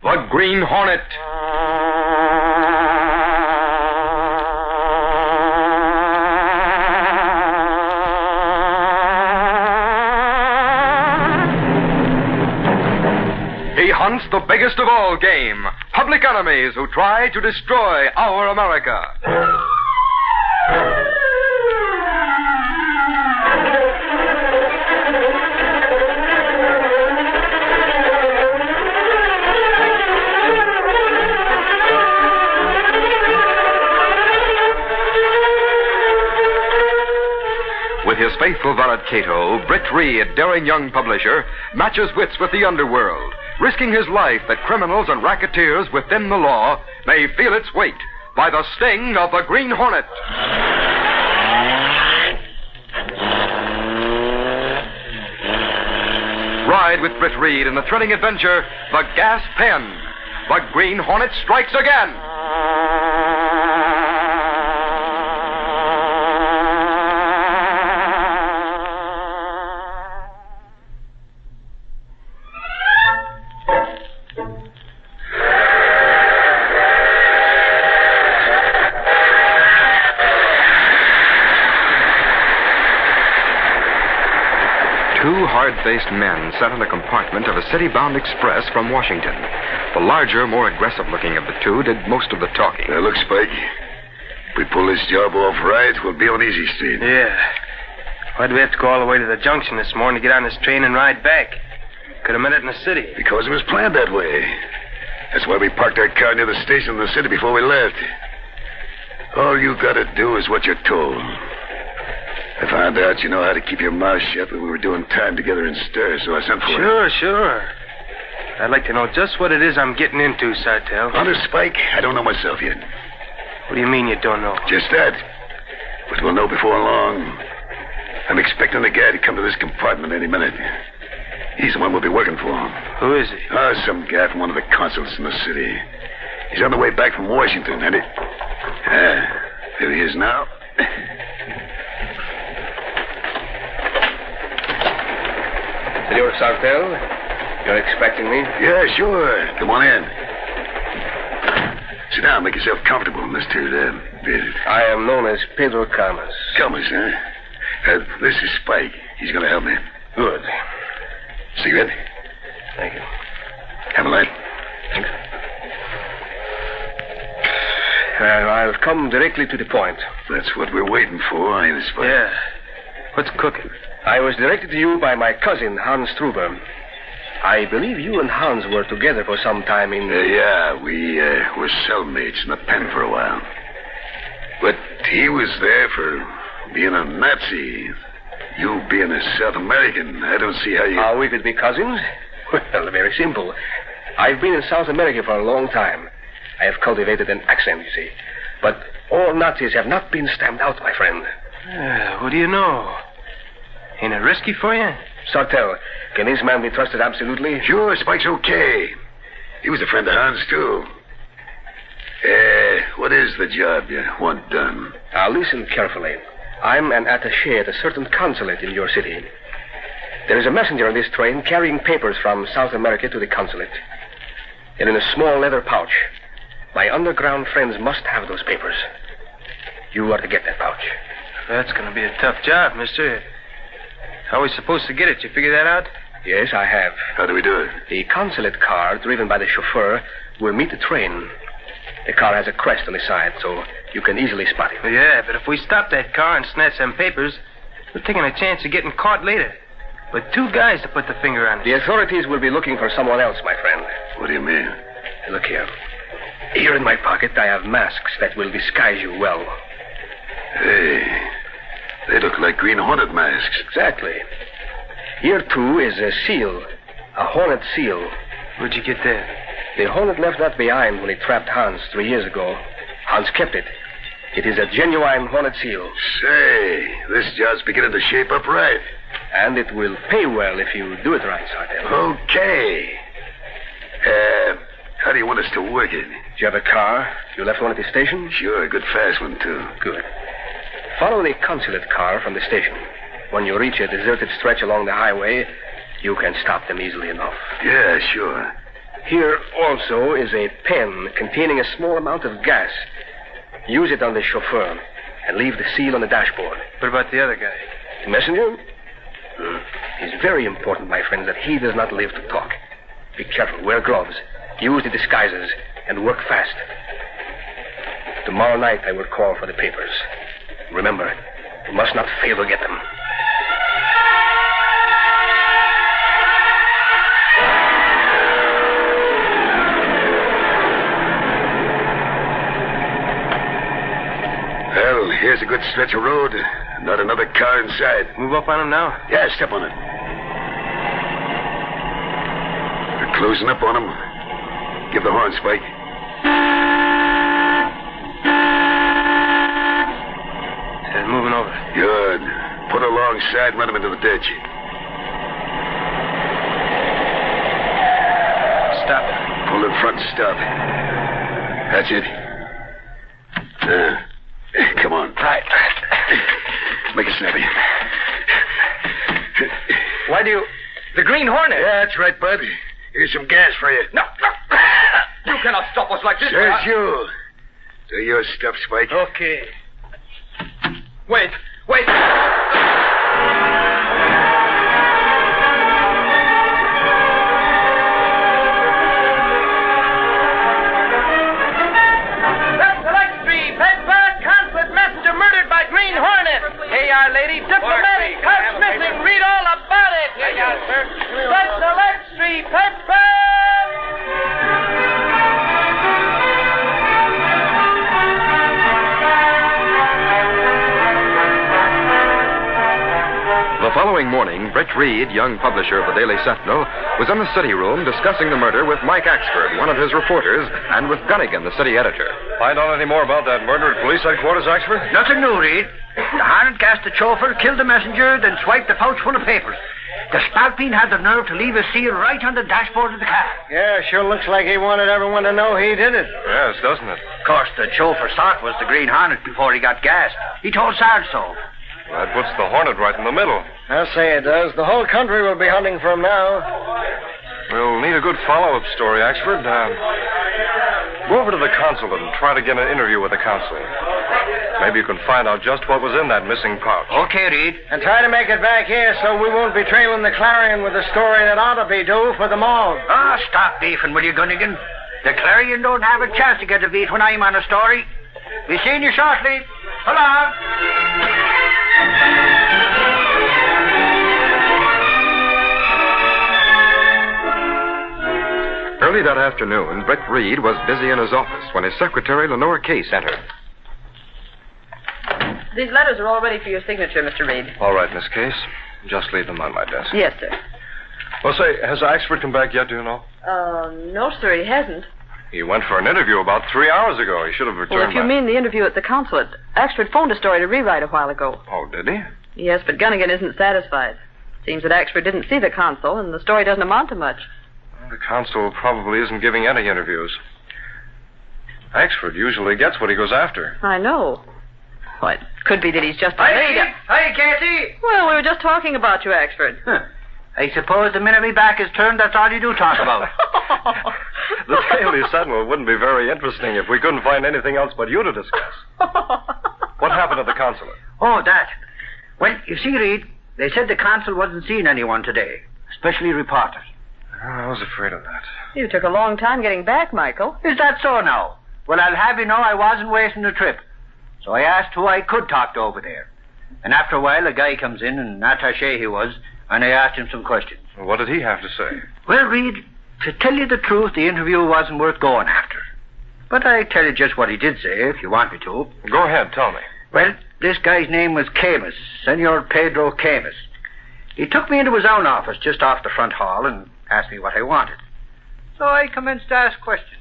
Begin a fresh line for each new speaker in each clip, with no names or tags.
The Green Hornet. He hunts the biggest of all game, public enemies who try to destroy our America. With his faithful valet Cato, Britt Reed, daring young publisher, matches wits with the underworld, risking his life that criminals and racketeers within the law may feel its weight by the sting of the Green Hornet. Ride with Britt Reed in the thrilling adventure, The Gas Pen. The Green Hornet strikes again. Two hard-faced men sat in the compartment of a city-bound express from Washington. The larger, more aggressive-looking of the two did most of the talking.
Look, Spike. If we pull this job off right, we'll be on easy street.
Yeah. Why'd we have to go all the way to the junction this morning to get on this train and ride back? Could have met it in the city.
Because it was planned that way. That's why we parked our car near the station in the city before we left. All you gotta do is what you're told. I found out you know how to keep your mouth shut when we were doing time together in Stir, so I sent for you.
Sure. I'd like to know just what it is I'm getting into, Sartell.
Honest, Spike, I don't know myself yet.
What do you mean you don't know?
Just that. But we'll know before long. I'm expecting the guy to come to this compartment any minute. He's the one we'll be working for.
Who is he?
Oh, some guy from one of the consuls in the city. He's on the way back from Washington, and there he is now.
Senor Sartell, you're expecting me?
Yeah, sure. Come on in. Sit down. Make yourself comfortable, Mr.
I am known as Pedro Camas.
Camas, huh? This is Spike. He's going to help me.
Good.
Cigarette?
Thank you.
Have a light.
Thanks. I'll come directly to the point.
That's what we're waiting for, ain't it, Spike?
Yeah. What's cooking? I was directed to you by my cousin, Hans Struber. I believe you and Hans were together for some time in...
Yeah, we were cellmates in the pen for a while. But he was there for being a Nazi. You being a South American, I don't see how you...
How we could be cousins? Well, very simple. I've been in South America for a long time. I have cultivated an accent, you see. But all Nazis have not been stamped out, my friend. What do you know? Ain't it risky for you? Sartell, can this man be trusted absolutely?
Sure, Spike's okay. He was a friend of Hans, too. What is the job you want done?
Now, listen carefully. I'm an attaché at a certain consulate in your city. There is a messenger on this train carrying papers from South America to the consulate. They're in a small leather pouch. My underground friends must have those papers. You are to get that pouch. That's going to be a tough job, mister. How are we supposed to get it? You figure that out? Yes, I have.
How do we do it?
The consulate car, driven by the chauffeur, will meet the train. The car has a crest on the side, so you can easily spot it. Yeah, but if we stop that car and snatch some papers, we're taking a chance of getting caught later. With two guys to put the finger on it. The authorities will be looking for someone else, my friend.
What do you mean?
Look here. Here in my pocket, I have masks that will disguise you well.
Hey, they look like Green Hornet masks.
Exactly. Here, too, is a seal. A hornet seal. Where'd you get that? The hornet left that behind when he trapped Hans 3 years ago. Hans kept it. It is a genuine hornet seal.
Say, this job's beginning to shape up right.
And it will pay well if you do it right, Sartell.
Okay. How do you want us to work it?
Do you have a car? You left one at the station?
Sure, a good fast one, too.
Good. Follow the consulate car from the station. When you reach a deserted stretch along the highway, you can stop them easily enough.
Yeah, sure.
Here also is a pen containing a small amount of gas. Use it on the chauffeur and leave the seal on the dashboard.
What about the other guy?
The messenger? It's very important, my friend, that he does not live to talk. Be careful. Wear gloves. Use the disguises and work fast. Tomorrow night I will call for the papers. Remember, you must not fail to get them.
Well, here's a good stretch of road. Not another car inside.
Move up on him now?
Yeah, step on it. They're closing up on him. Give the horn, Spike.
He's moving over.
Good. Put alongside and let him into the ditch.
Stop.
Pull in front and stop. That's it. Come on.
Right.
Make it snappy.
Why do you... The Green Hornet?
Yeah, that's right, bud. Here's some gas for you.
No. You cannot stop us like this.
Says you. Do your stuff, Spike.
Okay. Wait.
Lady, diplomatic, house missing. Read all about it. Here you are, sir. Special Extra, Pepper!
The following morning, Britt Reed, young publisher of the Daily Sentinel, was in the city room discussing the murder with Mike Axford, one of his reporters, and with Gunnigan, the city editor.
Find out any more about that murder at police headquarters, Axford?
Nothing new, Reed. The Hornet gassed the chauffeur, killed the messenger, then swiped the pouch full of papers. The spalpeen had the nerve to leave a seal right on the dashboard of the car.
Yeah, sure looks like he wanted everyone to know he did it.
Yes, doesn't it?
Of course, the chauffeur thought it was the Green Hornet before he got gassed. He told Sarge so.
That puts the Hornet right in the middle.
I'll say it does. The whole country will be hunting for him now.
We'll need a good follow-up story, Axford. Go over to the consulate and try to get an interview with the consul. Maybe you can find out just what was in that missing pouch.
Okay, Reed.
And try to make it back here so we won't be trailing the Clarion with a story that ought to be due for the morgue.
Ah, stop beefing, will you, Gunnigan? The Clarion don't have a chance to get a beat when I'm on a story. Be seeing you shortly. So long.
Early that afternoon, Britt Reed was busy in his office when his secretary, Lenore Case, entered.
These letters are all ready for your signature, Mr. Reed.
All right, Miss Case. Just leave them on my desk.
Yes, sir.
Well, say, has Axford come back yet, do you know?
No, sir, he hasn't.
He went for an interview about 3 hours ago. He should have returned
Well, if you
back.
mean the interview at the consulate, Axford phoned a story to rewrite a while ago.
Oh, did he?
Yes, but Gunnigan isn't satisfied. Seems that Axford didn't see the consul, and the story doesn't amount to much.
Well, the consul probably isn't giving any interviews. Axford usually gets what he goes after.
I know. Well, it could be that he's just afraid.
Hi, Casey.
Well, we were just talking about you, Axford.
Huh. I suppose the minute me back is turned, that's all you do talk about.
The Daily Sentinel wouldn't be very interesting if we couldn't find anything else but you to discuss. What happened at the consulate?
Oh, that. Well, you see, Reed, they said the consul wasn't seeing anyone today, especially reporters.
I was afraid of that.
You took a long time getting back, Michael.
Is that so now? Well, I'll have you know I wasn't wasting the trip. So I asked who I could talk to over there. And after a while, a guy comes in, an attaché he was, and I asked him some questions.
Well, what did he have to say?
Well, Reed, to tell you the truth, the interview wasn't worth going after. But I tell you just what he did say, if you want me to.
Go ahead, tell me.
Well, this guy's name was Camus, Senor Pedro Camus. He took me into his own office just off the front hall and asked me what I wanted. So I commenced to ask questions.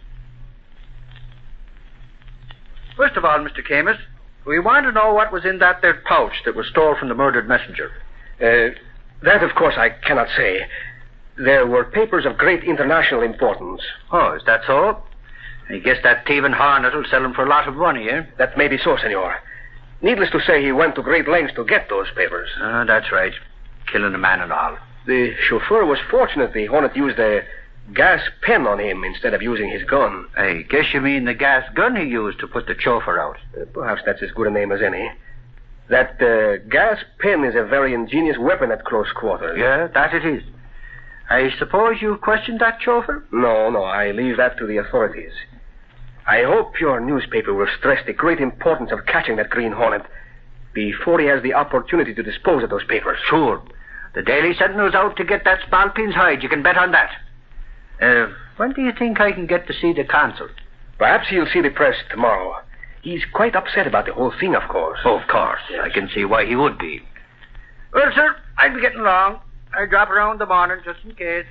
First of all, Mr. Camus, we want to know what was in that there pouch that was stole from the murdered messenger.
That, of course, I cannot say. There were papers of great international importance.
Oh, is that so? I guess that thieving Hornet will sell them for a lot of money, eh?
That may be so, senor. Needless to say, he went to great lengths to get those papers.
That's right. Killing a man and all.
The chauffeur was fortunate the Hornet used a gas pen on him instead of using his gun.
I guess you mean the gas gun he used to put the chauffeur out.
Perhaps that's as good a name as any. That gas pen is a very ingenious weapon at close quarters.
Yeah, that it is. I suppose you questioned that chauffeur?
No, I leave that to the authorities. I hope your newspaper will stress the great importance of catching that Green Hornet before he has the opportunity to dispose of those papers.
Sure. The Daily Sentinel's out to get that Spalpeen's hide. You can bet on that. When do you think I can get to see the consul?
Perhaps he'll see the press tomorrow. He's quite upset about the whole thing, of course.
Oh, of course. Yes. I can see why he would be. Well, sir, I'll be getting along. I'll drop around the morning just in case.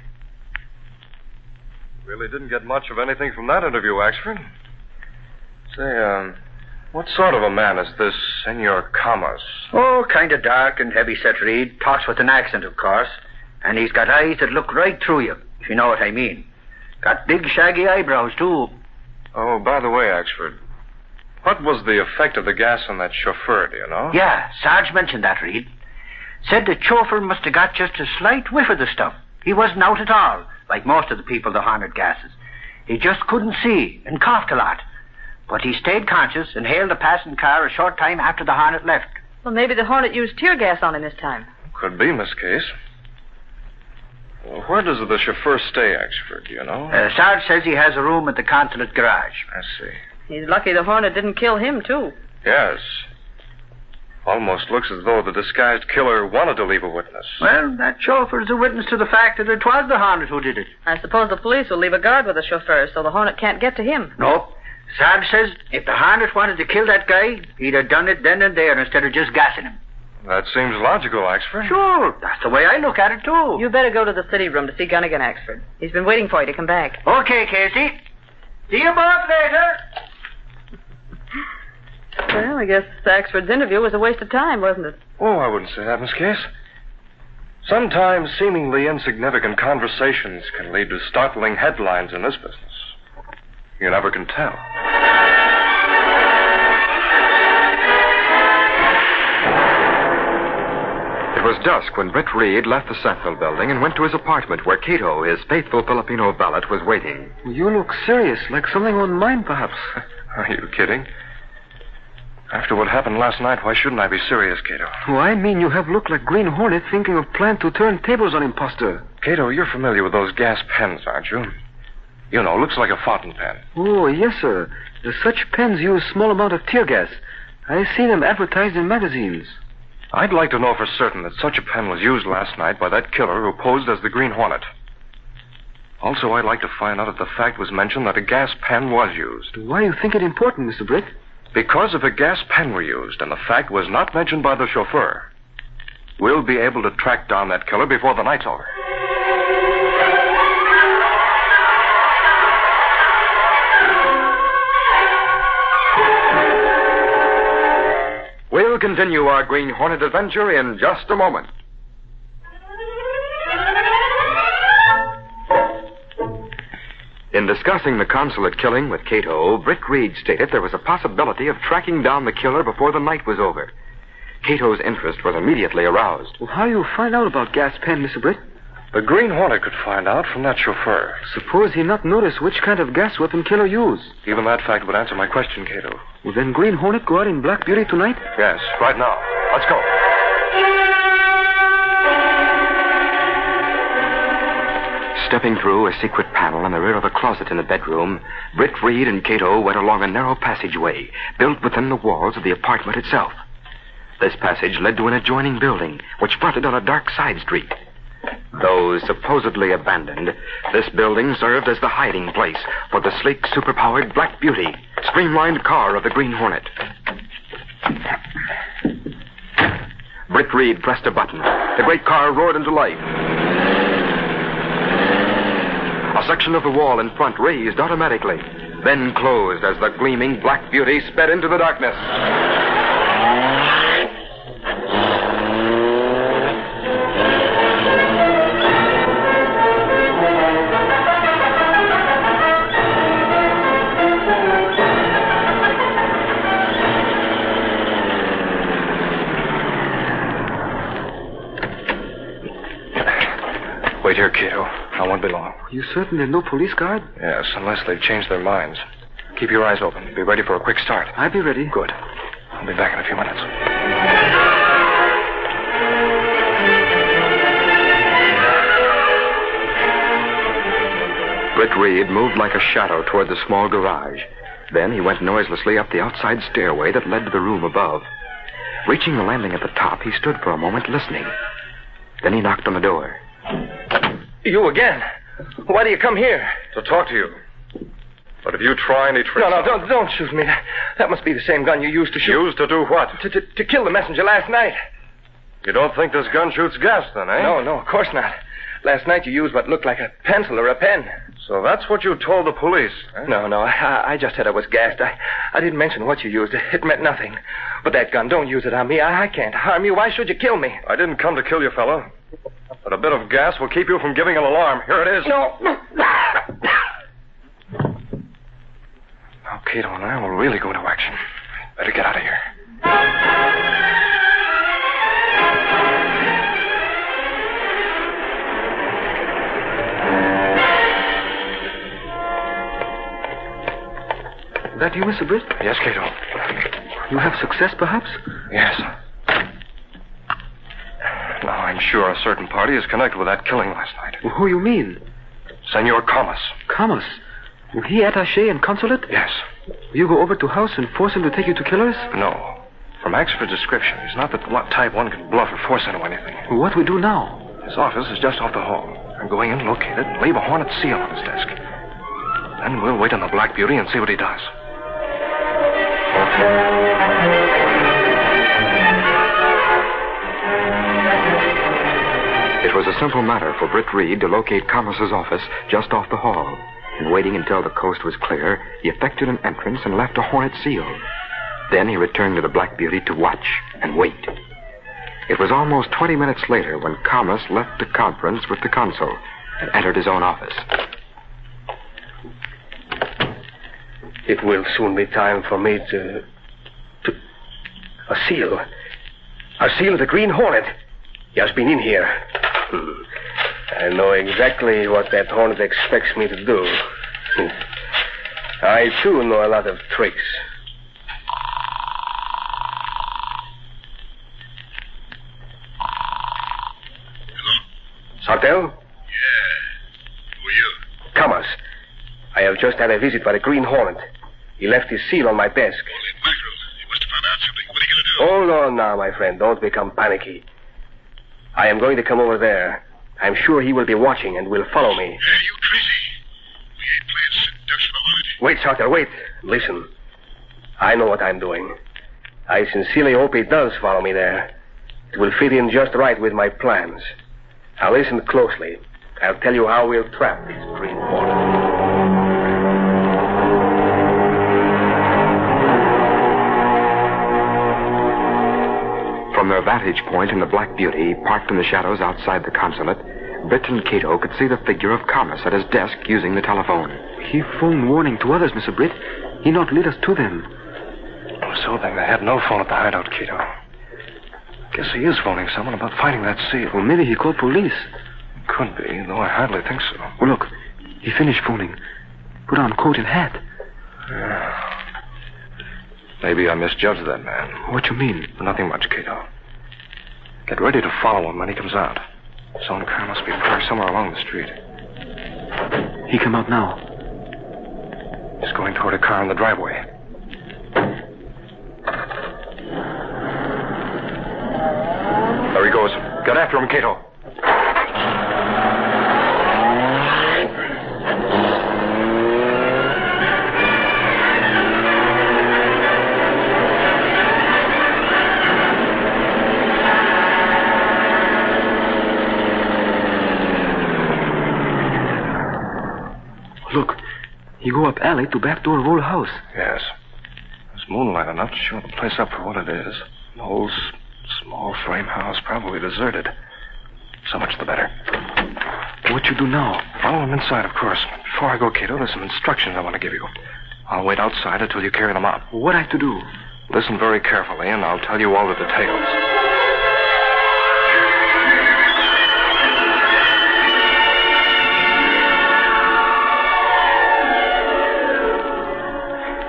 Really didn't get much of anything from that interview, Axford. Say, what sort of a man is this Senor Camas?
Oh, kind of dark and heavy-set, Reed. Talks with an accent, of course. And he's got eyes that look right through you, if you know what I mean. Got big, shaggy eyebrows, too.
Oh, by the way, Axford, what was the effect of the gas on that chauffeur, do you know?
Yeah, Sarge mentioned that, Reed. Said the chauffeur must have got just a slight whiff of the stuff. He wasn't out at all, like most of the people the Hornet gases. He just couldn't see and coughed a lot. But he stayed conscious and hailed a passing car a short time after the Hornet left.
Well, maybe the Hornet used tear gas on him this time.
Could be, Miss Case. Well, where does the chauffeur stay, Axford, do you know?
Sarge says he has a room at the consulate garage.
I see.
He's lucky the Hornet didn't kill him, too.
Yes. Almost looks as though the disguised killer wanted to leave a witness.
Well, that chauffeur's a witness to the fact that it was the Hornet who did it.
I suppose the police will leave a guard with the chauffeur so the Hornet can't get to him.
No. Sarge says if the Hornet wanted to kill that guy, he'd have done it then and there instead of just gassing him.
That seems logical, Axford.
Sure. That's the way I look at it, too.
You better go to the city room to see Gunnigan, Axford. He's been waiting for you to come back.
Okay, Casey. See you both later.
Well, I guess Axford's interview was a waste of time, wasn't it?
Oh, I wouldn't say that, Miss Case. Sometimes seemingly insignificant conversations can lead to startling headlines in this business. You never can tell.
It was dusk when Britt Reed left the Sentinel building and went to his apartment where Cato, his faithful Filipino valet, was waiting.
You look serious, like something on mind, perhaps.
Are you kidding? After what happened last night, why shouldn't I be serious, Cato?
Oh, I mean you have looked like Green Hornet thinking of plan to turn tables on impostor.
Cato, you're familiar with those gas pens, aren't you? You know, looks like a fountain pen.
Oh, yes, sir. Such pens use small amount of tear gas. I've seen them advertised in magazines.
I'd like to know for certain that such a pen was used last night by that killer who posed as the Green Hornet. Also, I'd like to find out if the fact was mentioned that a gas pen was used.
Why do you think it important, Mr. Britt?
Because if a gas pen were used and the fact was not mentioned by the chauffeur, we'll be able to track down that killer before the night's over.
We'll continue our Green Hornet adventure in just a moment. In discussing the consulate killing with Cato, Britt Reed stated there was a possibility of tracking down the killer before the night was over. Cato's interest was immediately aroused.
Well, how do you find out about gas pen, Mr. Britt?
The Green Hornet could find out from that chauffeur.
Suppose he not notice which kind of gas weapon killer used.
Even that fact would answer my question, Cato.
Well, then Green Hornet go out in Black Beauty tonight?
Yes, right now. Let's go.
Stepping through a secret panel in the rear of a closet in the bedroom, Britt Reed and Cato went along a narrow passageway built within the walls of the apartment itself. This passage led to an adjoining building, which fronted on a dark side street. Though supposedly abandoned, this building served as the hiding place for the sleek, superpowered Black Beauty, streamlined car of the Green Hornet. Britt Reed pressed a button. The great car roared into life. A section of the wall in front raised automatically, then closed as the gleaming Black Beauty sped into the darkness.
Wait here, Cato. I won't be long.
You certain there's no police guard?
Yes, unless they've changed their minds. Keep your eyes open. Be ready for a quick start.
I'll be ready.
Good. I'll be back in a few minutes.
Britt Reed moved like a shadow toward the small garage. Then he went noiselessly up the outside stairway that led to the room above. Reaching the landing at the top, he stood for a moment listening. Then he knocked on the door.
You again? Why do you come here?
To talk to you. But if you try any tricks...
No, don't shoot me. That must be the same gun you used to shoot.
Used to do what?
To kill the messenger last night.
You don't think this gun shoots gas, then, eh?
No, of course not. Last night you used what looked like a pencil or a pen.
So that's what you told the police, eh?
No, I just said I was gassed. I didn't mention what you used. It meant nothing. But that gun, don't use it on me. I can't harm you. Why should you kill me?
I didn't come to kill you, fella. But a bit of gas will keep you from giving an alarm. Here it is.
No.
Now, Cato and I will really go into action. Better get out of here.
That you, Mr. Britt?
Yes, Cato.
You have success, perhaps?
Yes. Now, I'm sure a certain party is connected with that killing last night.
Well, who you mean?
Senor Camas.
Camas? He attaché and consulate?
Yes.
You go over to house and force him to take you to killers?
No. From Axford's description, he's not the type one can bluff or force into anything.
Well, what we do now?
His office is just off the hall. I'm going in, locate it, and leave a hornet seal on his desk. Then we'll wait on the Black Beauty and see what he does.
It was a simple matter for Britt Reed to locate Camas's office just off the hall. And waiting until the coast was clear, he effected an entrance and left a hornet seal. Then he returned to the Black Beauty to watch and wait. It was almost 20 minutes later when Camas left the conference with the consul and entered his own office.
It will soon be time for me to... A seal. A seal of the Green Hornet. He has been in here. I know exactly what that hornet expects me to do. I, too, know a lot of tricks.
Hello?
Sartell?
Yeah. Who are you?
Camas. I have just had a visit by the Green Hornet. He left his seal on my desk.
Holy mackerel. You must have found out something. What are you going to do?
Hold on now, my friend. Don't become panicky. I am going to come over there. I'm sure he will be watching and will follow me.
Hey, you crazy. We ain't playing seduction or hiding.
Wait, Sartre, wait. Listen. I know what I'm doing. I sincerely hope he does follow me there. It will fit in just right with my plans. Now listen closely. I'll tell you how we'll trap this Green Hornet.
From their vantage point in the Black Beauty, parked in the shadows outside the consulate, Britt and Cato could see the figure of Camas at his desk using the telephone.
He phoned warning to others, Mr. Britt. He not lead us to them.
So then they had no phone at the hideout, Cato. Guess he is phoning someone about finding that seal.
Well, maybe he called police.
Could be, though I hardly think so.
Well, look. He finished phoning. Put on coat and hat.
Yeah. Maybe I misjudged that man.
What you mean?
Nothing much, Cato. Get ready to follow him when he comes out. His own car must be parked somewhere along the street.
He come out now.
He's going toward a car in the driveway. There he goes. Get after him, Cato.
Look, he go up alley to back door of old house.
Yes. There's moonlight enough to show the place up for what it is. An old, small frame house, probably deserted. So much the better.
What you do now?
Follow him inside, of course. Before I go, Cato, there's some instructions I want to give you. I'll wait outside until you carry them out.
What I have to do?
Listen very carefully, and I'll tell you all the details.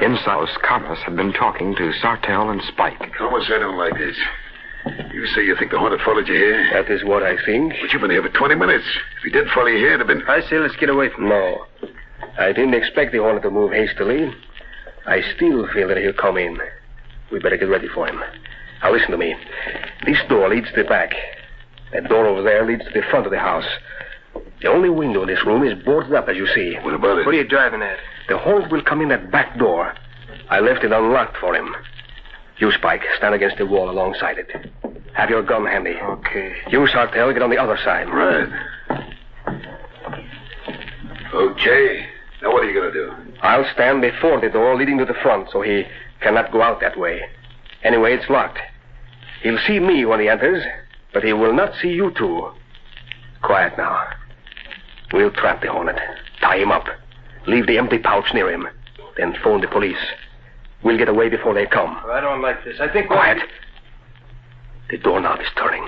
Inside, Camas had been talking to Sartell and Spike.
Camas, I don't like this. You say you think the Hornet followed you here?
That is what I think.
But you've been here for 20 minutes. If he did follow you here, it'd have been...
I say let's get away from him. No. I didn't expect the Hornet to move hastily. I still feel that he'll come in. We better get ready for him. Now listen to me. This door leads to the back. That door over there leads to the front of the house. The only window in this room is boarded up, as you see.
What about it?
What are you driving at? The Hornet will come in that back door. I left it unlocked for him. You, Spike, stand against the wall alongside it. Have your gun handy.
Okay.
You, Sartell, get on the other side.
Right. Okay. Now what are you going to do?
I'll stand before the door leading to the front so he cannot go out that way. Anyway, it's locked. He'll see me when he enters, but he will not see you two. Quiet now. We'll trap the Hornet. Tie him up. Leave the empty pouch near him. Then phone the police. We'll get away before they come.
I don't like this. I think...
Quiet. The doorknob is turning.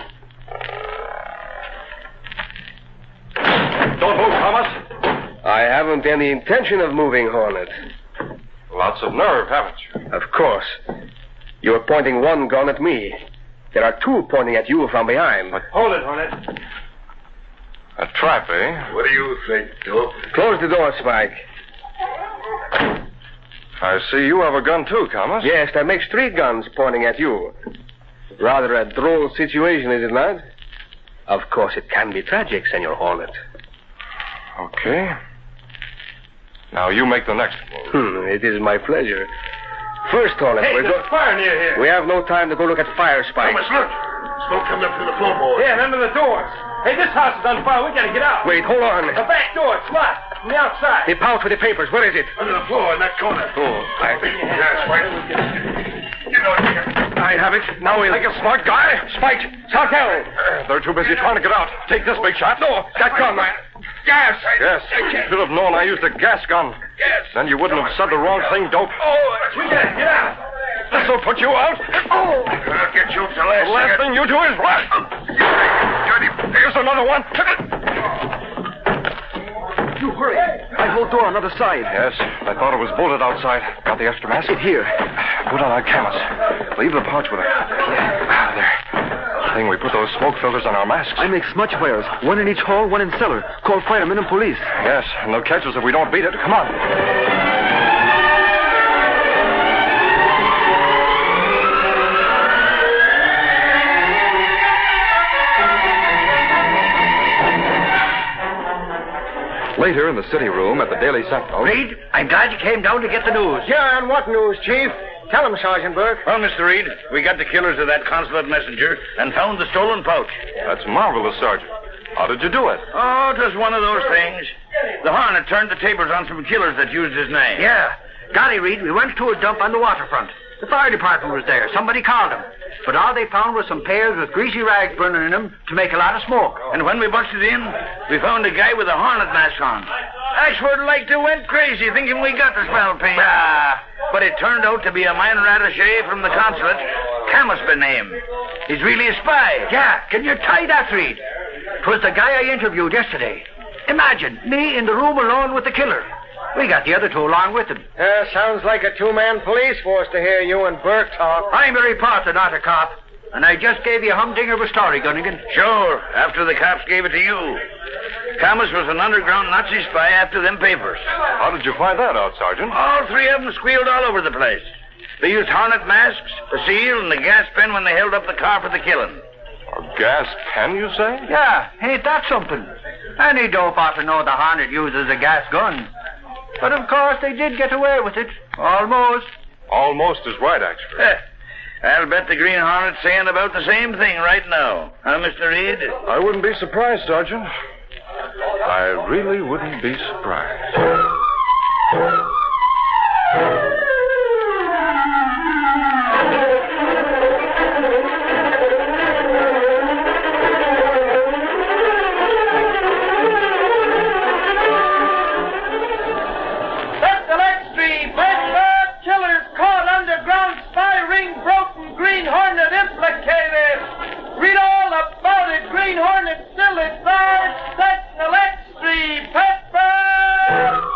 Don't move, Thomas.
I haven't any intention of moving, Hornet.
Lots of nerve, haven't you?
Of course. You're pointing one gun at me. There are two pointing at you from behind.
Hold it, Hornet.
A trap, eh?
What do you think, Dope?
Close the door, Spike.
I see you have a gun too, Camas.
Yes, that makes three guns pointing at you. Rather a droll situation, is it not? Of course, it can be tragic, Senor Hornet.
Okay. Now you make the next move.
It is my pleasure. First, Hornet,
Hey, there's fire near here.
We have no time to go look at fire, Spike.
Thomas, look. Smoke coming up through the floorboard.
Yeah, and under the doors. Hey, this house is on fire. We gotta get out.
Wait, hold on.
The back door, it's locked. From the outside.
The pouch with the papers, where is it?
Under the floor in that corner. Yes, Spike. You know it.
I have it. Now we'll...
Like a smart guy.
Spike! Sartell!
They're too busy trying to get out. Take this big shot.
No, that gun. Gas!
Yes. You should have known I used a gas gun.
Yes.
Then you wouldn't have said the wrong thing, Dope.
We gotta get out.
This'll put you out.
I'll get you to
The last thing you do is run. Here's another one.
You hurry. I hold door on the other side.
Yes, I thought it was bolted outside. Got the extra mask?
Here.
Put on our Camas. Leave the pouch with it. There. Thing we put those smoke filters on our masks.
I make smudge fires. One in each hall, one in cellar. Call firemen and police.
Yes, and they'll catch us if we don't beat it. Come on.
Later in the city room at the Daily Sentinel.
Reed, I'm glad you came down to get the news.
Yeah, and what news, Chief? Tell him, Sergeant Burke.
Well, Mr. Reed, we got the killers of that consulate messenger and found the stolen pouch.
That's marvelous, Sergeant. How did you do it?
Oh, it was one of those things. The Hornet turned the tables on some killers that used his name.
Yeah. Golly, Reed, we went to a dump on the waterfront. The fire department was there. Somebody called them. But all they found was some pails with greasy rags burning in them to make a lot of smoke.
And when we busted in, we found a guy with a Hornet mask on. Ashford like to went crazy thinking we got the spell paint. But it turned out to be a minor attaché from the consulate, Camas by name. He's really a spy.
Yeah, can you tie that, Reed? 'Twas the guy I interviewed yesterday. Imagine, me in the room alone with the killer. We got the other two along with him.
Sounds like a two-man police force to hear you and Burke talk.
I'm a reporter, not a cop. And I just gave you a humdinger of a story, Gunnigan.
Sure, after the cops gave it to you. Camas was an underground Nazi spy after them papers.
How did you find that out, Sergeant?
All three of them squealed all over the place. They used Hornet masks, the seal, and the gas pen when they held up the car for the killing.
A gas pen, you say?
Yeah, ain't that something? Any dope ought to know the Hornet uses a gas gun. But of course they did get away with it. Almost.
Almost is right, actually.
I'll bet the Green Hornet's saying about the same thing right now. Huh, Mr. Reed?
I wouldn't be surprised, Sergeant. I really wouldn't be surprised.
Green Hornet implicated. Read all about it. Green Hornet still at large. That's Alexei Pepper.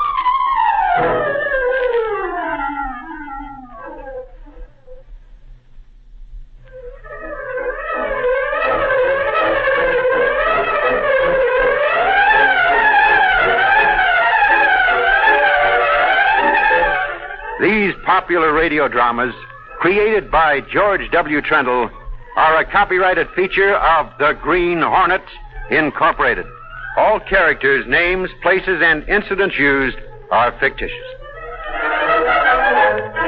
popular radio dramas created by George W. Trendle are a copyrighted feature of the Green Hornet, Incorporated. All characters, names, places, and incidents used are fictitious.